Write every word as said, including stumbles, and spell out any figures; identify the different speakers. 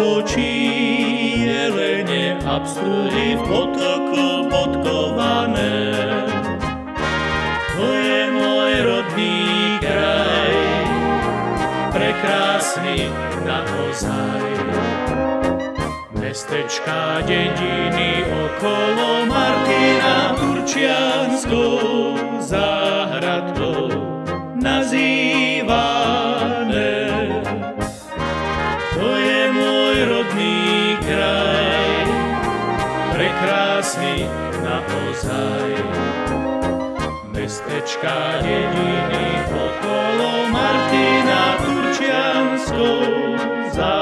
Speaker 1: voči jelene a pstruhy v potoku podkované. To je môj rodný kraj, prekrásny naozaj. Mestečká, dediny okolo Martina Turčianskou záhradkou nazývané. To je môj rodný kraj, prekrásny naozaj. Mestečká, dediny okolo Martina Turčianskou záhradkou